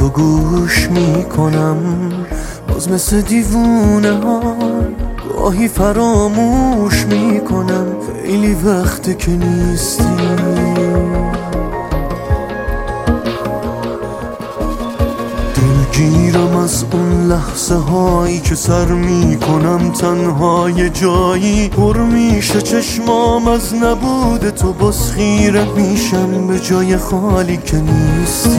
تو گوش میکنم، باز مثل دیوونه ها گاهی فراموش میکنم. خیلی وقته که نیستی، دلگیرم از اون لحظه هایی که سر میکنم تنها یه جایی. پر میشه چشمام از نبود تو، باز خیره میشم به جای خالی که نیستی.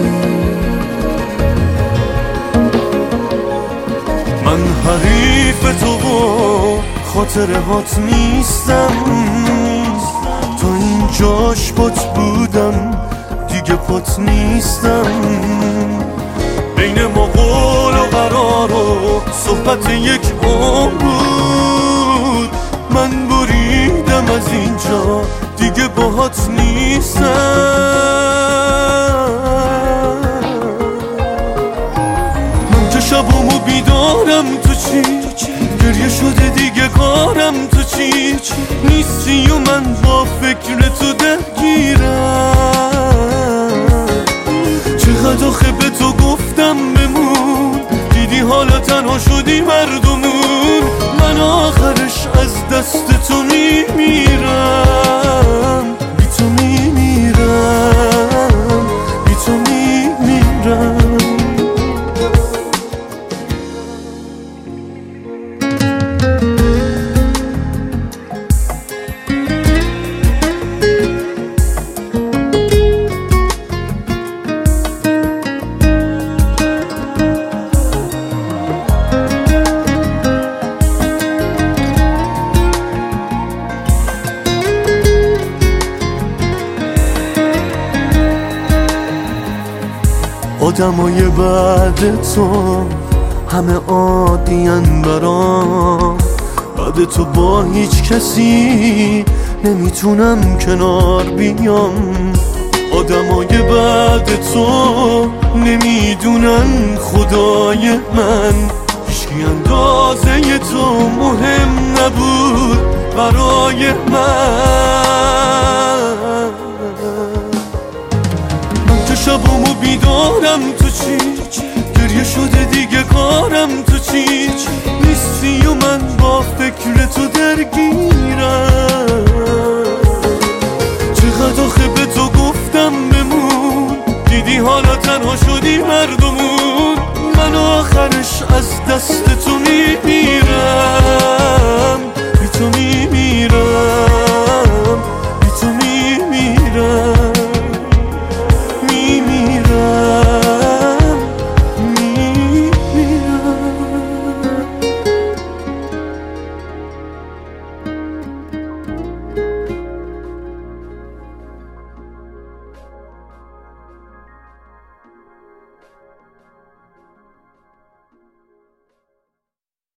من حریف تو و خاطرهات نیستم، تا اینجاش پات بودم دیگه پات نیستم. بین ما قول و قرار و صحبت یک عمر بود، من بریدم از اینجا دیگه باهات نیستم. من که شبامو بیدارم تو چی؟ گریه شده دیگه کارم تو چی؟ نیستی و من با فکر تو درگیرم. چقدر آخه به تو گفتم بمون، دیدی حالا تنها شدی مردمون. من آخرش از دست تو میمیرم، بی تو میمیرم، بی تو میمیرم. آدمای بعد تو همه عادین برام، بعد تو با هیچ کسی نمیتونم کنار بیام. آدمای بعد تو نمیدونن خدای من، هیچکی اندازه تو مهم نبود برای من. شبامو بیدارم تو چی؟ گریه شده دیگه کارم تو چی؟ نیستی و من با فکر تو درگیرم. چقدر آخه به تو گفتم بمون، دیدی حالا تنها شدی مردمون. من آخرش از دست